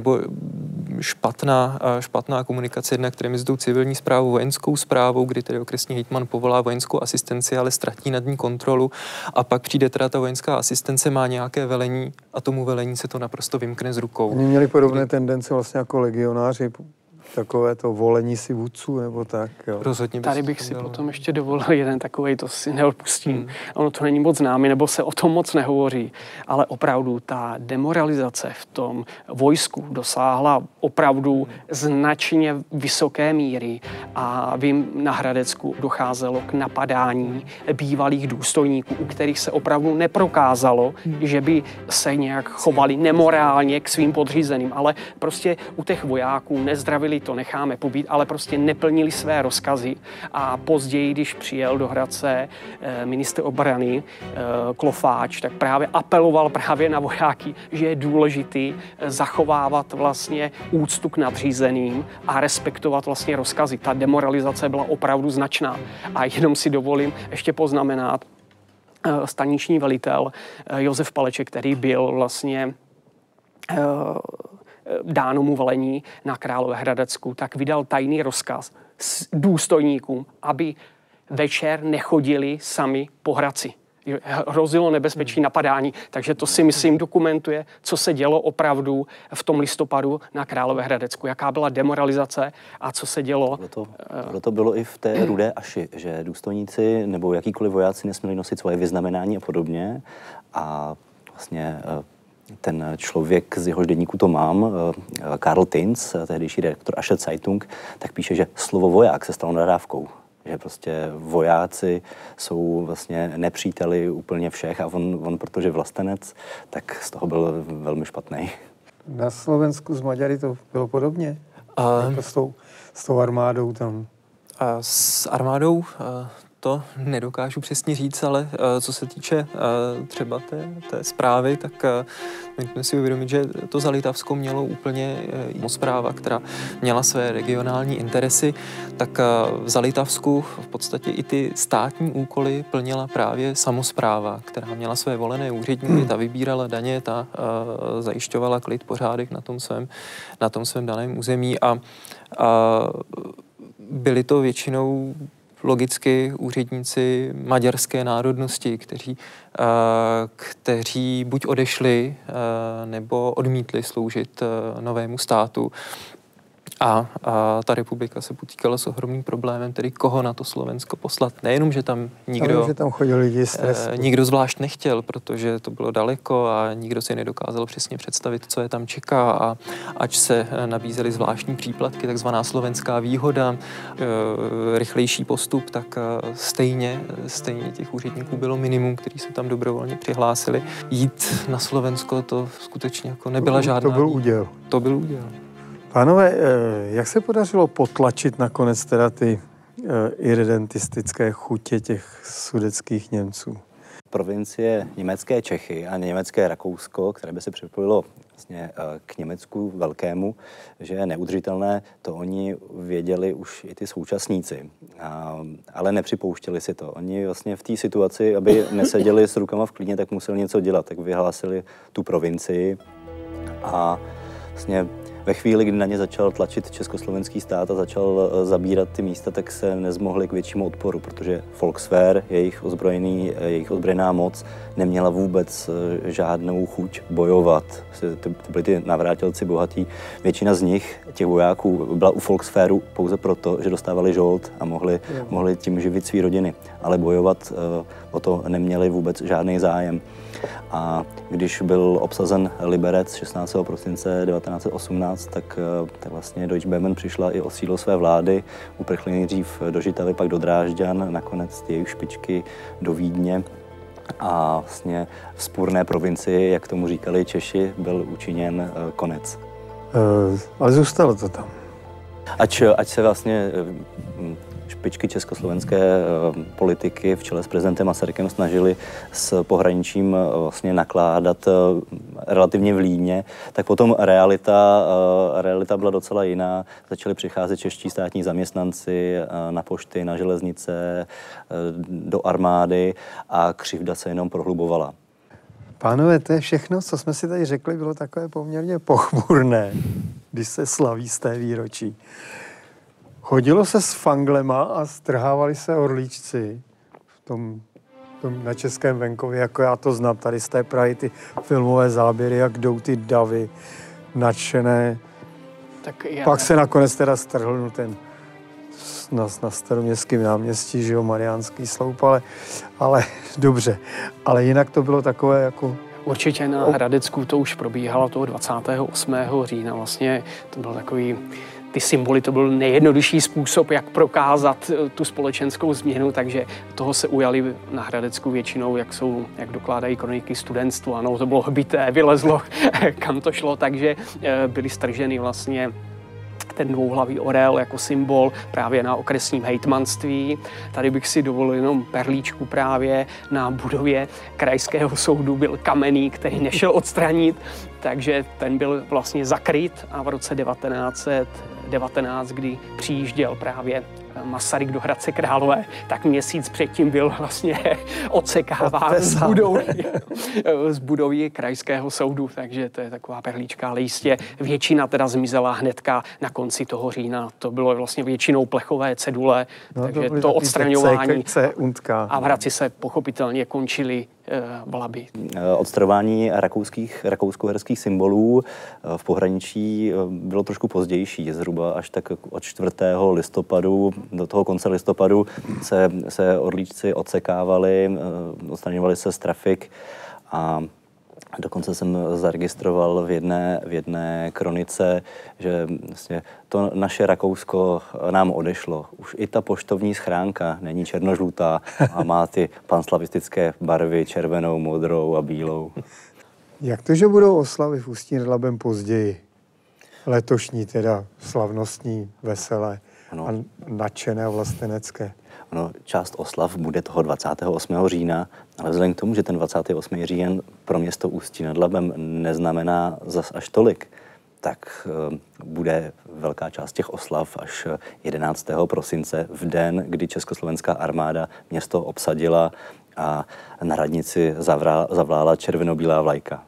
špatná komunikace jednak, které mezi tou civilní správou, vojenskou správou, kdy tedy okresní hejtman povolá vojenskou asistenci, ale ztratí nad ní kontrolu, a pak přijde teda ta vojenská asistence, má nějaké velení a tomu velení se to naprosto vymkne z rukou. Oni měli podobné tendence vlastně jako legionáři, takové to volení si vůdců, nebo tak, jo. Rozhodně tady bych si potom ještě dovolil jeden takovej, to si neodpustím. Ono to není moc známý, nebo se o tom moc nehovoří, ale opravdu ta demoralizace v tom vojsku dosáhla opravdu značně vysoké míry a vím, na Hradecku docházelo k napadání bývalých důstojníků, u kterých se opravdu neprokázalo, že by se nějak chovali nemorálně k svým podřízeným, ale prostě u těch vojáků nezdravili, to necháme pobít, ale prostě neplnili své rozkazy. A později, když přijel do Hradce ministr obrany Klofáč, tak právě apeloval právě na vojáky, že je důležitý zachovávat vlastně úctu k nadřízeným a respektovat vlastně rozkazy. Ta demoralizace byla opravdu značná. A jenom si dovolím ještě poznamenat, staniční velitel Josef Paleček, který byl vlastně dáno mu velení na Královéhradecku, tak vydal tajný rozkaz s důstojníkům, aby večer nechodili sami po Hradci. Hrozilo nebezpečí napadání, takže to si myslím dokumentuje, co se dělo opravdu v tom listopadu na Královéhradecku, jaká byla demoralizace a co se dělo. To bylo i v té Rudé Aši, že důstojníci nebo jakýkoliv vojáci nesměli nosit svoje vyznamenání a podobně, a vlastně ten člověk, z jehož deníku to mám, Karl Tinz, tehdejší redaktor Asche Zeitung, tak píše, že slovo voják se stalo nadávkou. Že prostě vojáci jsou vlastně nepříteli úplně všech a on protože vlastenec, tak z toho byl velmi špatný. Na Slovensku s Maďary to bylo podobně? S tou armádou tam? S armádou to nedokážu přesně říct, ale co se týče třeba té zprávy, tak musíme si uvědomit, že to Zalitavsko mělo úplně správa, která měla své regionální interesy, tak v Zalitavsku v podstatě i ty státní úkoly plnila právě samospráva, která měla své volené úředníky, ta vybírala daně, ta zajišťovala klid, pořádek na tom svém daném území a byli to většinou logicky úředníci maďarské národnosti, kteří buď odešli nebo odmítli sloužit novému státu. A ta republika se potýkala s ohromným problémem, tedy koho na to Slovensko poslat. Nejenom, že tam chodili lidi z trestu. Nikdo zvlášť nechtěl, protože to bylo daleko a nikdo si nedokázal přesně představit, co je tam čeká. A ač se nabízely zvláštní příplatky, takzvaná slovenská výhoda, rychlejší postup, tak stejně těch úředníků bylo minimum, kteří se tam dobrovolně přihlásili. Jít na Slovensko to skutečně jako nebyla žádná... To byl úděl. To byl úděl. Pánové, jak se podařilo potlačit nakonec teda ty irredentistické chutě těch sudetských Němců? Provincie německé Čechy a německé Rakousko, které by se připojilo vlastně k Německu velkému, že je neudržitelné, to oni věděli už i ty současníci, ale nepřipouštěli si to. Oni vlastně v té situaci, aby neseděli s rukama v klíně, tak museli něco dělat, tak vyhlásili tu provincii a vlastně ve chvíli, kdy na ně začal tlačit československý stát a začal zabírat ty místa, tak se nezmohli k většímu odporu, protože Volkswehr, jejich ozbrojená moc, neměla vůbec žádnou chuť bojovat. To byli ty navrátilci bohatí. Většina z nich, těch vojáků, byla u Volkswehru pouze proto, že dostávali žolt a mohli tím živit své rodiny. Ale bojovat o to neměli vůbec žádný zájem. A když byl obsazen Liberec 16. prosince 1918, tak vlastně Deutsche Böhmen přišla i o sídlo své vlády, uprchli nejdřív do Žitavy, pak do Drážďan, nakonec ty jejich špičky do Vídně. A vlastně v vzpůrné provincii, jak tomu říkali Češi, byl učiněn konec. Ale zůstalo to tam. Ať se vlastně špičky československé politiky v čele s prezidentem Masarykem snažili s pohraničím vlastně nakládat relativně vlídně, tak potom realita byla docela jiná. Začali přicházet čeští státní zaměstnanci na pošty, na železnice, do armády a křivda se jenom prohlubovala. Pánové, to je všechno, co jsme si tady řekli, bylo takové poměrně pochmurné, když se slaví z té výročí. Chodilo se s fanglema a strhávali se orlíčci v tom na českém venkově, jako já to znám, tady z té Prahy, ty filmové záběry, jak jdou ty davy nadšené. Pak se nakonec teda strhl ten na Staroměstském náměstí, že jo, Mariánský sloup, ale dobře. Ale jinak to bylo takové jako... Určitě na Hradecku to už probíhalo toho 28. října. Vlastně to byl takový... Ty symboly, to byl nejjednodušší způsob, jak prokázat tu společenskou změnu, takže toho se ujali na Hradecku většinou, jak dokládají kroniky, studentstvo. Ano, to bylo hbité, vylezlo, kam to šlo, takže byly strženy vlastně ten dvouhlavý orel jako symbol právě na okresním hejtmanství. Tady bych si dovolil jenom perlíčku právě na budově krajského soudu byl kamenný, který nešel odstranit, takže ten byl vlastně zakryt a v roce 1919, kdy přijížděl právě Masaryk do Hradce Králové, tak měsíc předtím byl vlastně odsekáván z budovy krajského soudu, takže to je taková perlička, ale jistě většina teda zmizela hnedka na konci toho října. To bylo vlastně většinou plechové cedule, takže to odstraňování a v Hradci se pochopitelně končily Blaby. Odstraňování rakousko-uherských symbolů v pohraničí bylo trošku pozdější, zhruba až tak od 4. listopadu do toho konce listopadu se orlíčci odsekávali, odstraňovali se z trafik a dokonce jsem zaregistroval v jedné kronice, že vlastně to naše Rakousko nám odešlo. Už i ta poštovní schránka není černožlutá a má ty panslavistické barvy červenou, modrou a bílou. Jak to, že budou oslavy v Ústí nad Labem později? Letošní teda slavnostní, veselé a nadšené a vlastenecké. No, část oslav bude toho 28. října, ale vzhledem k tomu, že ten 28. říjen pro město Ústí nad Labem neznamená zas až tolik, tak bude velká část těch oslav až 11. prosince, v den, kdy československá armáda město obsadila a na radnici zavlála červeno-bílá vlajka.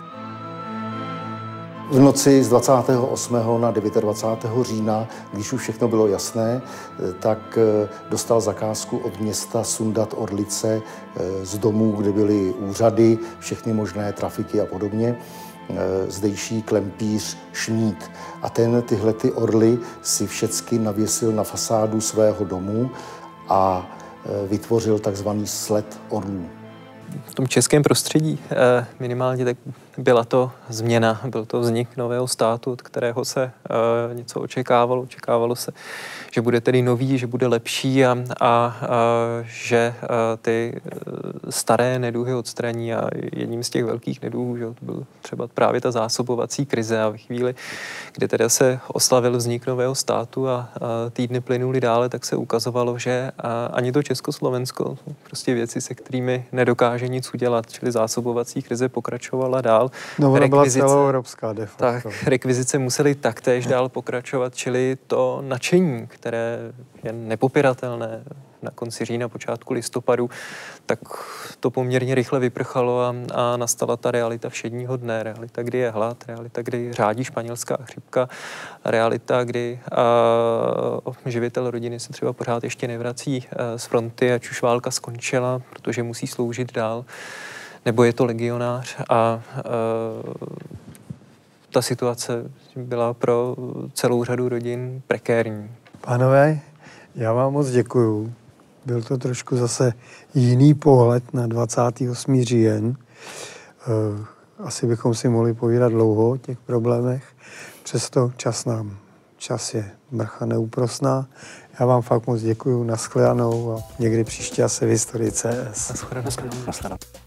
V noci z 28. na 29. října, když už všechno bylo jasné, tak dostal zakázku od města sundat orlice z domů, kde byly úřady, všechny možné trafiky a podobně, zdejší klempíř Šmíd. A ten tyhle orly si všecky navěsil na fasádu svého domu a vytvořil takzvaný sled orlů. V tom českém prostředí minimálně tak byla to změna, byl to vznik nového státu, od kterého se něco očekávalo. Očekávalo se, že bude tedy nový, že bude lepší a že ty staré neduhy odstraní. A jedním z těch velkých neduhů, že to byl třeba právě ta zásobovací krize. A v chvíli, kdy teda se oslavil vznik nového státu a týdny plynuly dále, tak se ukazovalo, že ani to Československo, prostě věci, se kterými nedokáže nic udělat, čili zásobovací krize pokračovala dál. No, ona byla celoevropská de facto. Tak, rekvizice musely taktéž dál pokračovat, čili to nadšení, které je nepopiratelné na konci října, počátku listopadu, tak to poměrně rychle vyprchalo a nastala ta realita všedního dne. Realita, kdy je hlad, realita, kdy řádí španělská chřipka, realita, kdy živitel rodiny se třeba pořád ještě nevrací z fronty, ať už válka skončila, protože musí sloužit dál, nebo je to legionář a ta situace byla pro celou řadu rodin prekérní. Pánové, já vám moc děkuju. Byl to trošku zase jiný pohled na 28. říjen. Asi bychom si mohli povídat dlouho o těch problémech. Přesto čas je mrcha neúprosná. Já vám fakt moc děkuju, nashledanou a někdy příště asi v Historii CS. Nashledanou.